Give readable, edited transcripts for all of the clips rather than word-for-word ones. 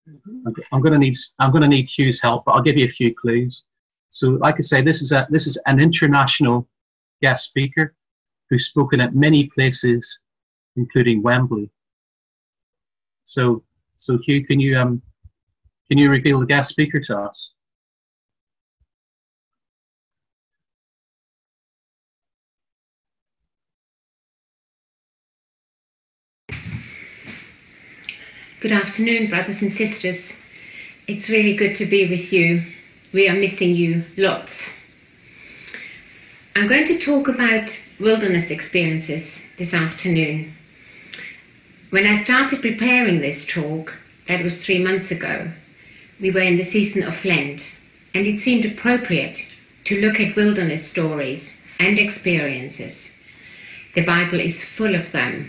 I'm going to need Hugh's help, but I'll give you a few clues. So, like I say, this is an international guest speaker who's spoken at many places, including Wembley. So Hugh, can you reveal the guest speaker to us? Good afternoon, brothers and sisters. It's really good to be with you. We are missing you lots. I'm going to talk about wilderness experiences this afternoon. When I started preparing this talk, that was 3 months ago, we were in the season of Lent, and it seemed appropriate to look at wilderness stories and experiences. The Bible is full of them.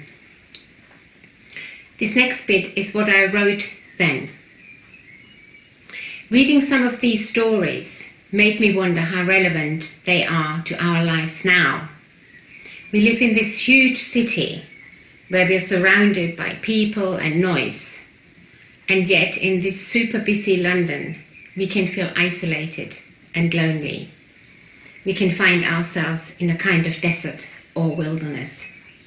This next bit is what I wrote then. Reading some of these stories made me wonder how relevant they are to our lives now. We live in this huge city where we are surrounded by people and noise, and yet in this super busy London we can feel isolated and lonely. We can find ourselves in a kind of desert or wilderness.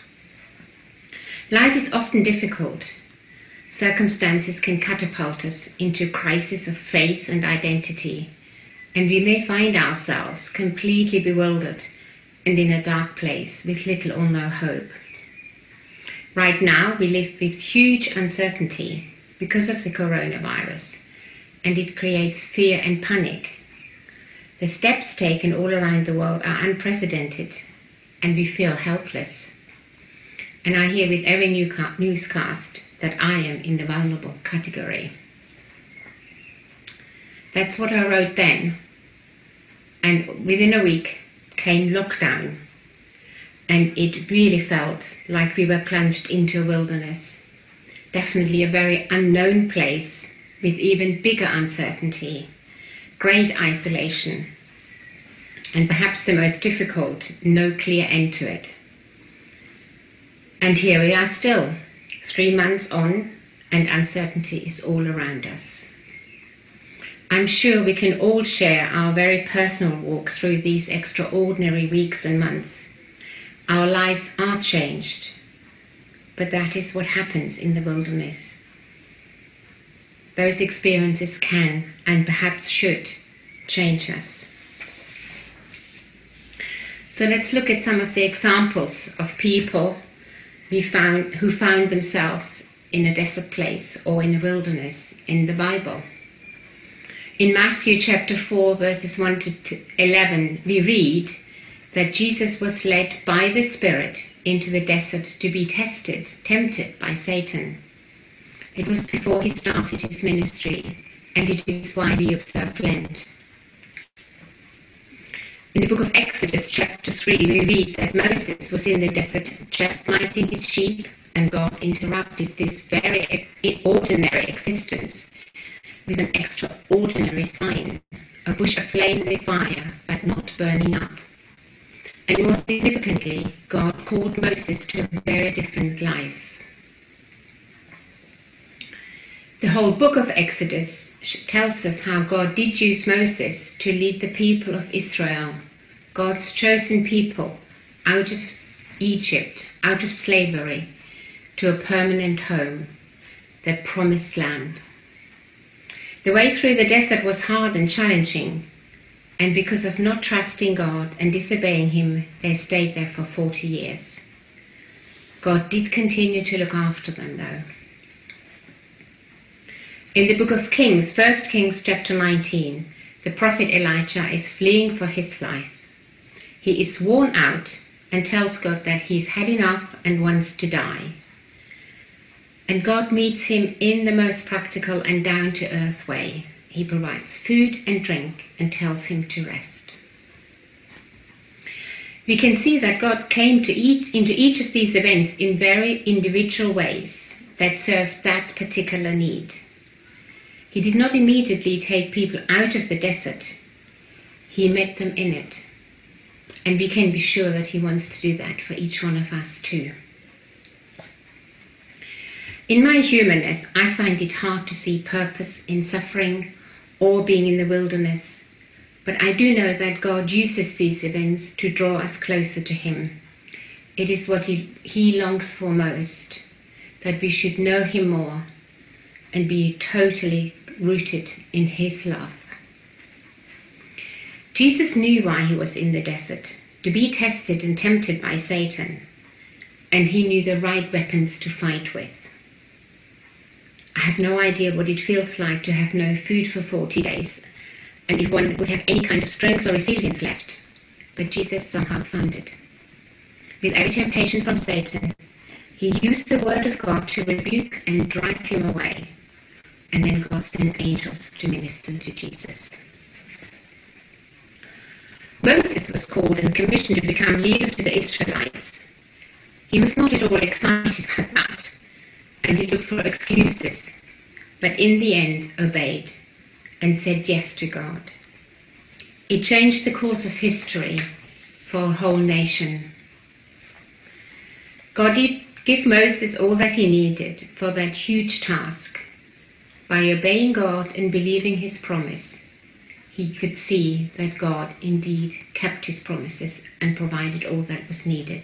Life is often difficult. Circumstances can catapult us into a crisis of faith and identity, and we may find ourselves completely bewildered and in a dark place with little or no hope. Right now, we live with huge uncertainty because of the coronavirus, and it creates fear and panic. The steps taken all around the world are unprecedented, and we feel helpless. And I hear with every newscast that I am in the vulnerable category. That's what I wrote then. And within a week came lockdown, and it really felt like we were plunged into a wilderness. Definitely a very unknown place with even bigger uncertainty, great isolation, and perhaps the most difficult, no clear end to it. And here we are still, 3 months on, and uncertainty is all around us. I'm sure we can all share our very personal walk through these extraordinary weeks and months. Our lives are changed, but that is what happens in the wilderness. Those experiences can, and perhaps should, change us. So let's look at some of the examples of people who found themselves in a desert place or in a wilderness in the Bible. In Matthew chapter 4, verses 1 to 11, we read that Jesus was led by the Spirit into the desert to be tempted by Satan. It was before he started his ministry, and it is why we observe Lent. In the book of Exodus, chapter 3, we read that Moses was in the desert just minding his sheep, and God interrupted this very ordinary existence with an extraordinary sign, a bush aflame with fire, but not burning up. And more significantly, God called Moses to a very different life. The whole book of Exodus tells us how God did use Moses to lead the people of Israel, God's chosen people, out of Egypt, out of slavery, to a permanent home, the promised land. The way through the desert was hard and challenging, and because of not trusting God and disobeying him, they stayed there for 40 years. God did continue to look after them, though. In the book of Kings, 1 Kings chapter 19, the prophet Elijah is fleeing for his life. He is worn out and tells God that he's had enough and wants to die. And God meets him in the most practical and down-to-earth way. He provides food and drink and tells him to rest. We can see that God came into each of these events in very individual ways that served that particular need. He did not immediately take people out of the desert. He met them in it. And we can be sure that he wants to do that for each one of us too. In my humanness, I find it hard to see purpose in suffering or being in the wilderness, but I do know that God uses these events to draw us closer to Him. It is what He longs for most, that we should know Him more and be totally rooted in His love. Jesus knew why He was in the desert, to be tested and tempted by Satan, and He knew the right weapons to fight with. I have no idea what it feels like to have no food for 40 days, and if one would have any kind of strength or resilience left, but Jesus somehow found it. With every temptation from Satan, He used the word of God to rebuke and drive him away, and then God sent angels to minister to Jesus. Moses was called and commissioned to become leader to the Israelites. He was not at all excited about that, and he looked for excuses, but in the end obeyed and said yes to God. It changed the course of history for a whole nation. God did give Moses all that he needed for that huge task. By obeying God and believing His promise, he could see that God indeed kept His promises and provided all that was needed.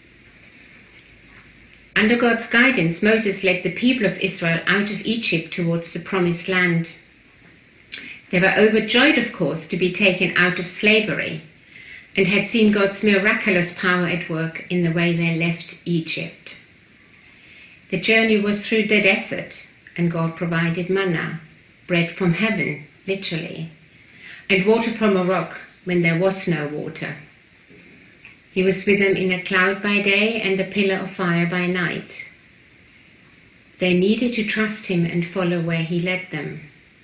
Under God's guidance, Moses led the people of Israel out of Egypt towards the promised land. They were overjoyed, of course, to be taken out of slavery and had seen God's miraculous power at work in the way they left Egypt. The journey was through the desert, and God provided manna, bread from heaven, literally, and water from a rock when there was no water. He was with them in a cloud by day and a pillar of fire by night. They needed to trust Him and follow where He led them.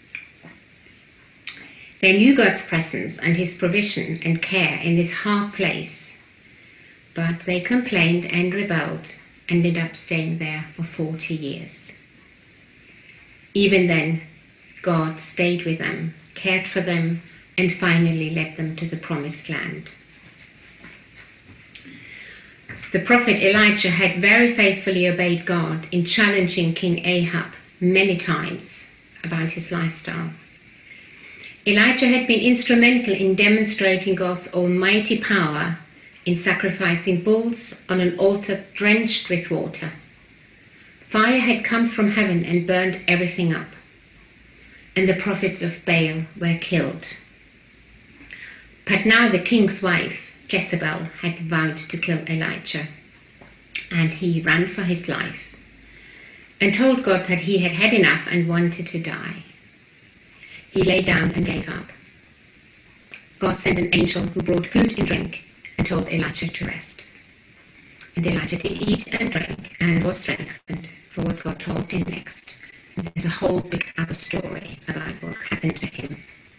They knew God's presence and His provision and care in this hard place, but they complained and rebelled and ended up staying there for 40 years. Even then, God stayed with them, cared for them, and finally led them to the promised land. The prophet Elijah had very faithfully obeyed God in challenging King Ahab many times about his lifestyle. Elijah had been instrumental in demonstrating God's almighty power in sacrificing bulls on an altar drenched with water. Fire had come from heaven and burned everything up, and the prophets of Baal were killed. But now the king's wife, Jezebel, had vowed to kill Elijah, and he ran for his life and told God that he had had enough and wanted to die. He lay down and gave up. God sent an angel who brought food and drink and told Elijah to rest. And Elijah did eat and drink and was strengthened for what God told him next. And there's a whole big other story about what happened to him.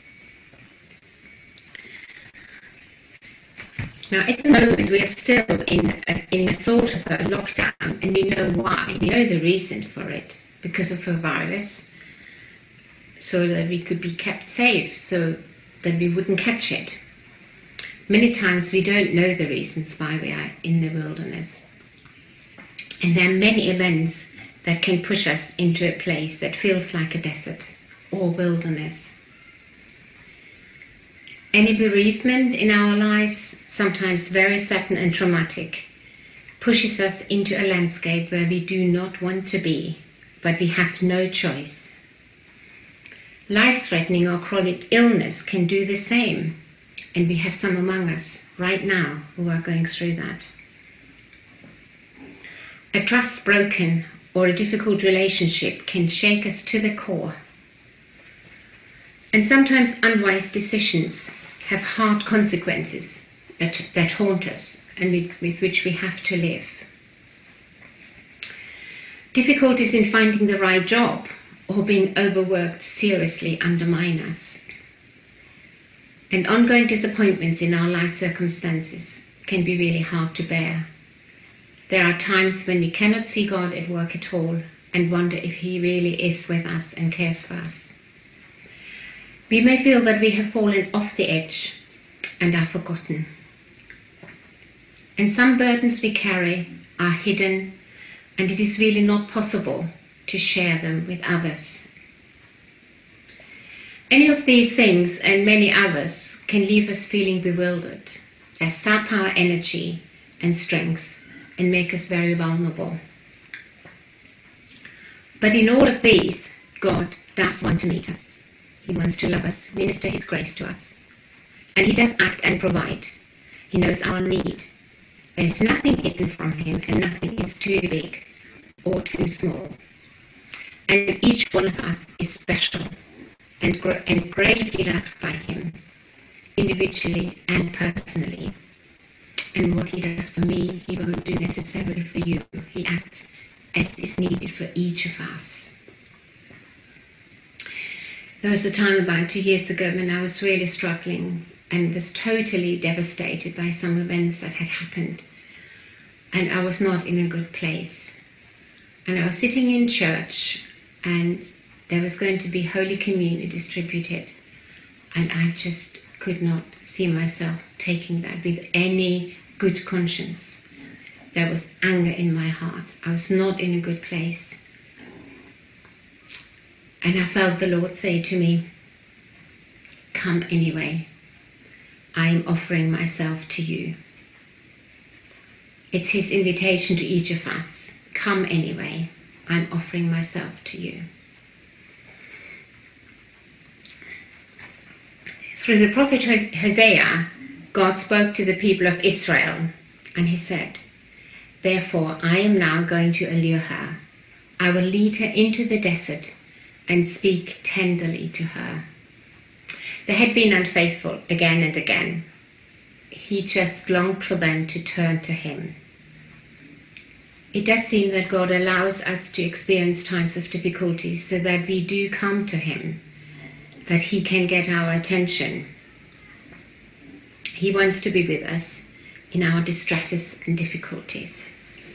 Now, at the moment, we are still in a sort of a lockdown, and we know why. We know the reason for it, because of a virus, so that we could be kept safe, so that we wouldn't catch it. Many times we don't know the reasons why we are in the wilderness. And there are many events that can push us into a place that feels like a desert or wilderness. Any bereavement in our lives, sometimes very sudden and traumatic, pushes us into a landscape where we do not want to be, but we have no choice. Life-threatening or chronic illness can do the same, and we have some among us right now who are going through that. A trust broken or a difficult relationship can shake us to the core. And sometimes unwise decisions have hard consequences that haunt us and with which we have to live. Difficulties in finding the right job or being overworked seriously undermine us. And ongoing disappointments in our life circumstances can be really hard to bear. There are times when we cannot see God at work at all and wonder if He really is with us and cares for us. We may feel that we have fallen off the edge and are forgotten. And some burdens we carry are hidden, and it is really not possible to share them with others. Any of these things and many others can leave us feeling bewildered. They sap our energy and strength and make us very vulnerable. But in all of these, God does want to meet us. He wants to love us, minister his grace to us. And he does act and provide. He knows our need. There's nothing hidden from him, and nothing is too big or too small. And each one of us is special and greatly loved by him, individually and personally. And what he does for me, he won't do necessarily for you. He acts as is needed for each of us. There was a time about 2 years ago when I was really struggling and was totally devastated by some events that had happened. And I was not in a good place. And I was sitting in church, and there was going to be Holy Communion distributed. And I just could not see myself taking that with any good conscience. There was anger in my heart. I was not in a good place. And I felt the Lord say to me, "Come anyway. I am offering myself to you." It's his invitation to each of us. Come anyway. I'm offering myself to you. Through the prophet Hosea, God spoke to the people of Israel, and he said, "Therefore I am now going to allure her. I will lead her into the desert and speak tenderly to her." They had been unfaithful again and again. He just longed for them to turn to him. It does seem that God allows us to experience times of difficulty so that we do come to him, that he can get our attention. He wants to be with us in our distresses and difficulties.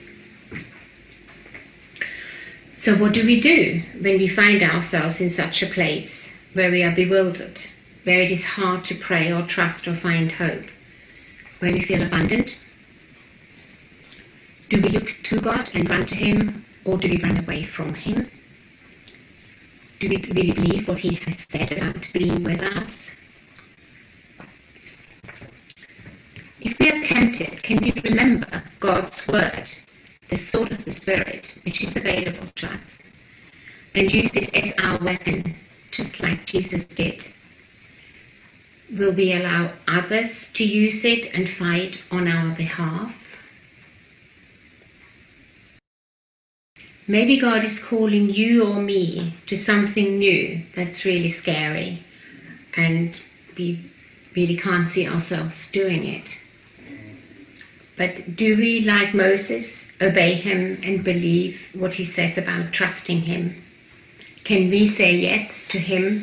So what do we do when we find ourselves in such a place where we are bewildered, where it is hard to pray or trust or find hope, where we feel abandoned? Do we look to God and run to him, or do we run away from him? Do we really believe what he has said about being with us? If we are tempted, can we remember God's word, the sword of the Spirit, which is available to us, and use it as our weapon, just like Jesus did? Will we allow others to use it and fight on our behalf? Maybe God is calling you or me to something new that's really scary, and we really can't see ourselves doing it. But do we, like Moses, obey him and believe what he says about trusting him? Can we say yes to him?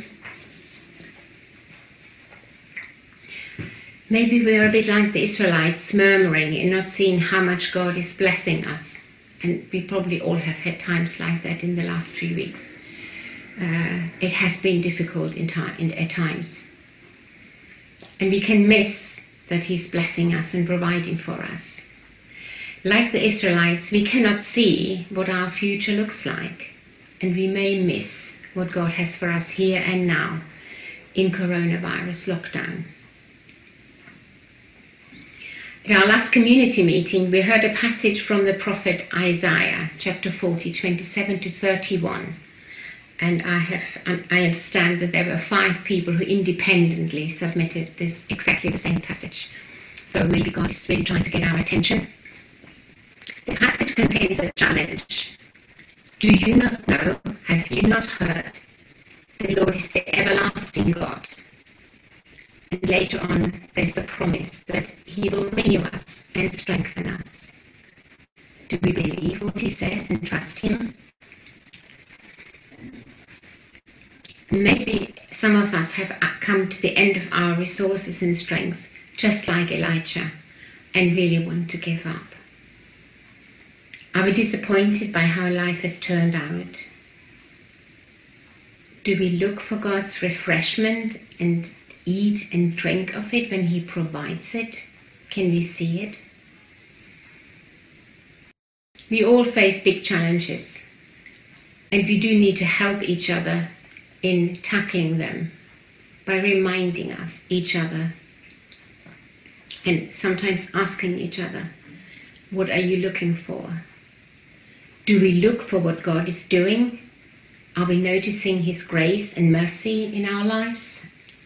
Maybe we're a bit like the Israelites, murmuring and not seeing how much God is blessing us. And we probably all have had times like that in the last few weeks. It has been difficult at times. And we can miss that he's blessing us and providing for us. Like the Israelites, we cannot see what our future looks like. And we may miss what God has for us here and now in coronavirus lockdown. At our last community meeting, we heard a passage from the prophet Isaiah, chapter 40, 27 to 31. And I understand that there were 5 people who independently submitted this exactly the same passage. So maybe God is really trying to get our attention. The passage contains a challenge. Do you not know? Have you not heard? The Lord is the everlasting God. And later on, there's a promise that he will renew us and strengthen us. Do we believe what he says and trust him? Maybe some of us have come to the end of our resources and strengths, just like Elijah, and really want to give up. Are we disappointed by how life has turned out? Do we look for God's refreshment and eat and drink of it when he provides it? Can we see it? We all face big challenges. And we do need to help each other in tackling them by reminding us, each other, and sometimes asking each other, what are you looking for? Do we look for what God is doing? Are we noticing His grace and mercy in our lives?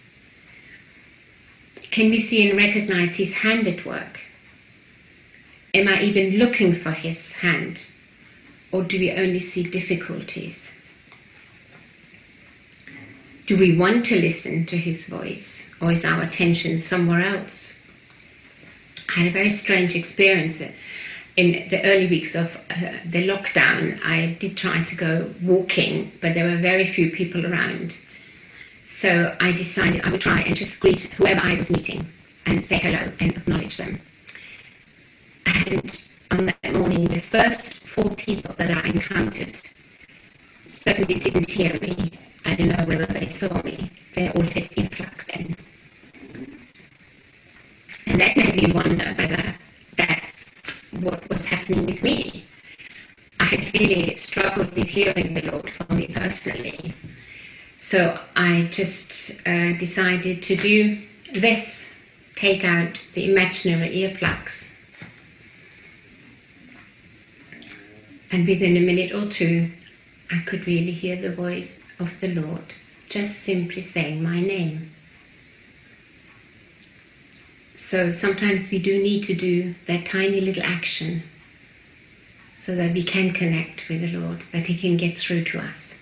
Can we see and recognize His hand at work? Am I even looking for His hand? Or do we only see difficulties? Do we want to listen to His voice, or is our attention somewhere else? I had a very strange experience. In the early weeks of the lockdown, I did try to go walking, but there were very few people around. So I decided I would try and just greet whoever I was meeting and say hello and acknowledge them. And on that morning, the first 4 people that I encountered certainly didn't hear me. I don't know whether they saw me. They all had earplugs in. And that made me wonder whether that's what was happening with me. I had really struggled with hearing the Lord for me personally. So I just decided to do this, take out the imaginary earplugs. And within a minute or two, I could really hear the voice of the Lord, just simply saying my name. So sometimes we do need to do that tiny little action so that we can connect with the Lord, that He can get through to us.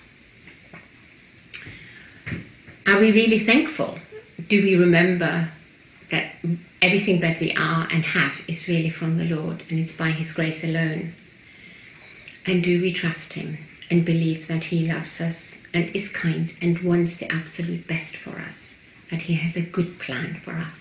Are we really thankful? Do we remember that everything that we are and have is really from the Lord, and it's by His grace alone? And do we trust Him and believe that He loves us and is kind and wants the absolute best for us, that He has a good plan for us?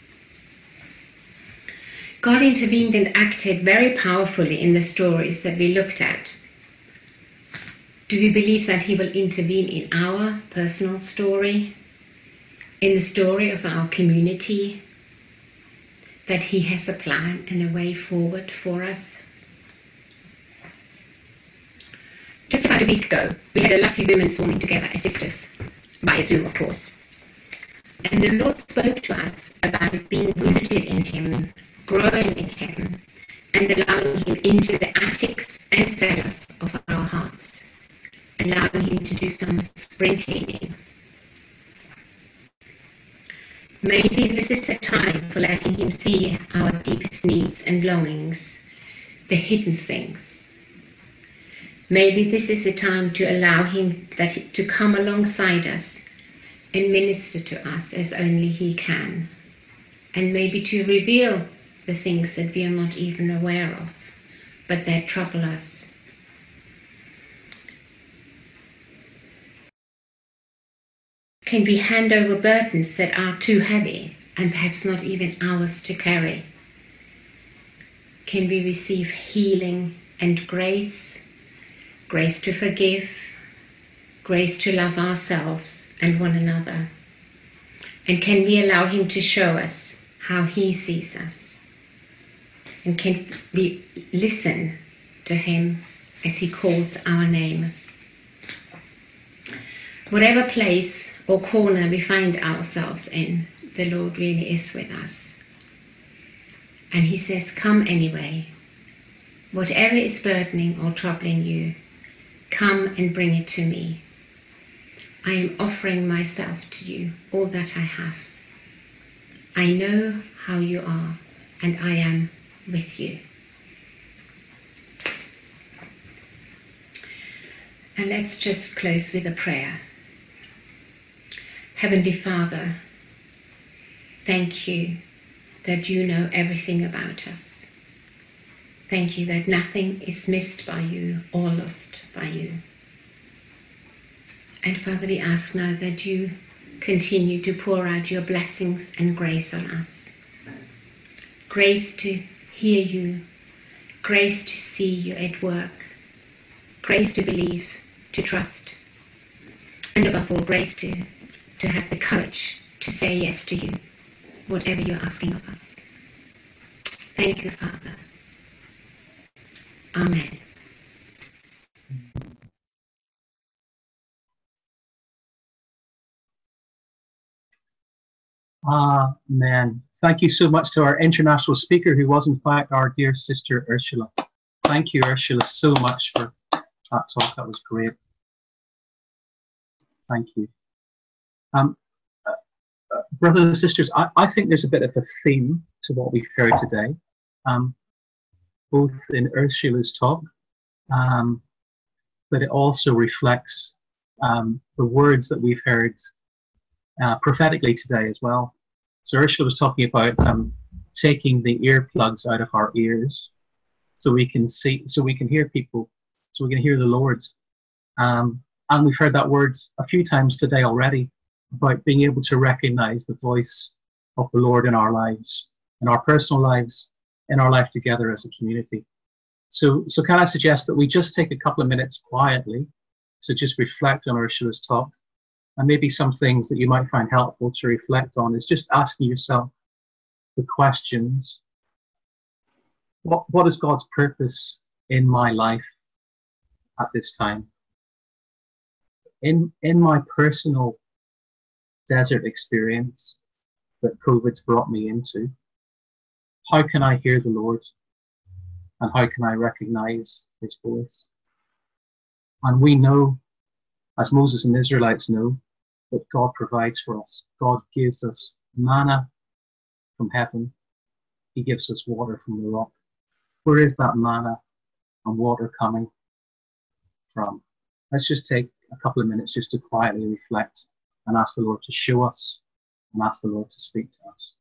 God intervened and acted very powerfully in the stories that we looked at. Do we believe that He will intervene in our personal story, in the story of our community, that He has a plan and a way forward for us? Just about a week ago, we had a lovely women's morning together as sisters, via Zoom, of course. And the Lord spoke to us about being rooted in Him, growing in Him, and allowing Him into the attics and cellars of our hearts, allowing Him to do some spring cleaning. Maybe this is a time for letting Him see our deepest needs and longings, the hidden things. Maybe this is a time to allow Him to come alongside us and minister to us as only He can, and maybe to reveal the things that we are not even aware of, but that trouble us. Can we hand over burdens that are too heavy and perhaps not even ours to carry? Can we receive healing and grace, grace to forgive, grace to love ourselves and one another? And can we allow Him to show us how He sees us? And can we listen to Him as He calls our name? Whatever place or corner we find ourselves in, the Lord really is with us. And He says, come anyway. Whatever is burdening or troubling you, come and bring it to me. I am offering myself to you, all that I have. I know how you are, and I am with you. And let's just close with a prayer. Heavenly Father, thank you that you know everything about us. Thank you that nothing is missed by you or lost by you. And Father, we ask now that you continue to pour out your blessings and grace on us. Grace to hear you, grace to see you at work, grace to believe, to trust, and above all, grace to have the courage to say yes to you, whatever you're asking of us. Thank you, Father. Amen. Amen. Thank you so much to our international speaker, who was in fact our dear sister Ursula. Thank you, Ursula, so much for that talk. That was great. Thank you. Brothers and sisters, I think there's a bit of a theme to what we've heard today, both in Ursula's talk, but it also reflects the words that we've heard prophetically today as well. So Ursula was talking about taking the earplugs out of our ears so we can see, so we can hear people, so we can hear the Lord. And we've heard that word a few times today already, about being able to recognize the voice of the Lord in our lives, in our personal lives, in our life together as a community. So can I suggest that we just take a couple of minutes quietly to just reflect on Ursula's talk, and maybe some things that you might find helpful to reflect on is just asking yourself the questions: what is God's purpose in my life at this time? In my personal desert experience that COVID's brought me into, how can I hear the Lord? And how can I recognize his voice? And we know, as Moses and the Israelites know, that God provides for us. God gives us manna from heaven. He gives us water from the rock. Where is that manna and water coming from? Let's just take a couple of minutes just to quietly reflect and ask the Lord to show us and ask the Lord to speak to us.